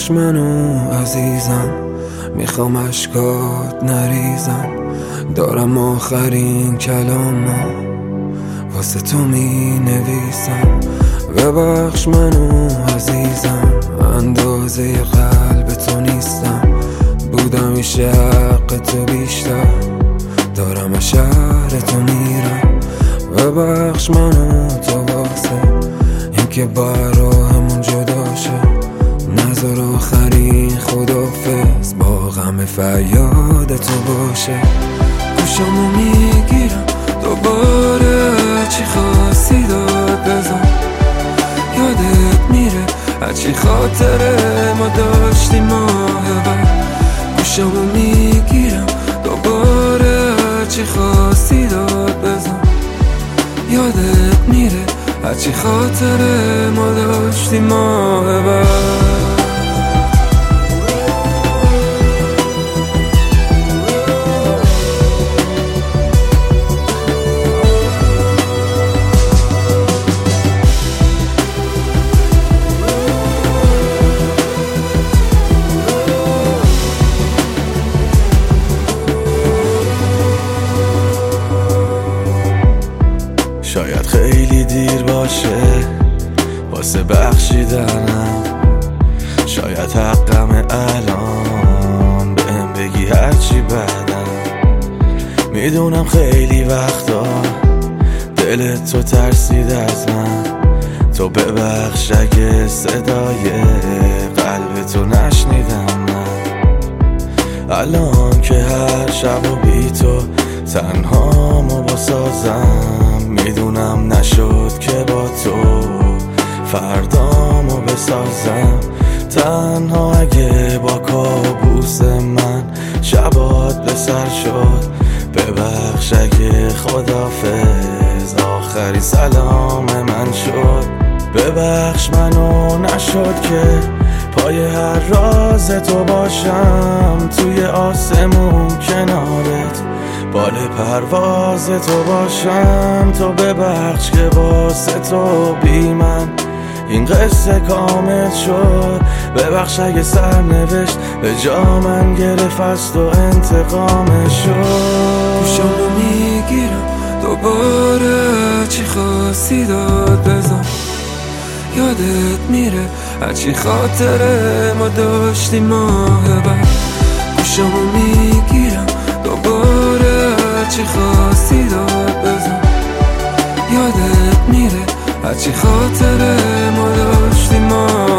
ببخش منو عزیزم، میخوام اشکات نریزم، دارم آخرین کلامو واسه تو می نویسم. ببخش منو عزیزم، اندازه قلب تو نیستم، بودم میشه حق تو بیشتر، دارم از شهر تو میرم. ببخش منو تو واسه اینکه براهمون جدا شه، نذار آخرین خدافظ با غم فریاد تو باشه. گوشمو میگیرم دوباره، چی خواستی داد بزن، یادت میره هرچی خاطره ما داشتیم ماه بعد. گوشمو میگیرم دوباره، چی خواستی داد بزن، یادت میره هرچی خاطره ما داشتیم ماه بعد. شاید خیلی دیر باشه واسه بخشیدنم، شاید حقم الان بهم بگی هرچی بعدم. میدونم خیلی وقتا دلت تو ترسید از من، تو ببخش اگه صدای قلب تو نشنیدم من. الان که هر شب و بی تو تنهامو بسازم، میدونم نشد که با تو فردامو بسازم. تنها اگه با کابوس من شبات به سر شد، ببخش اگه خدافظ آخری سلام من شد. ببخش منو نشد که پای هر راز تو باشم، توی آسمون کنارت بال پرواز تو باشم. تو ببخش که واسه تو بی من این قصه کامل شد، ببخش اگه سرنوشت به جا من گرفت از تو انتقامش شد. گوشمو میگیرم دوباره، چی خواستی داد بزن، یادت میره هرچی خاطره ما داشتیم ماه بعد. گوشمو میگیرم دوباره، چی خواستی داد بزن، یادت میره هرچی خاطره ما داشتیم ما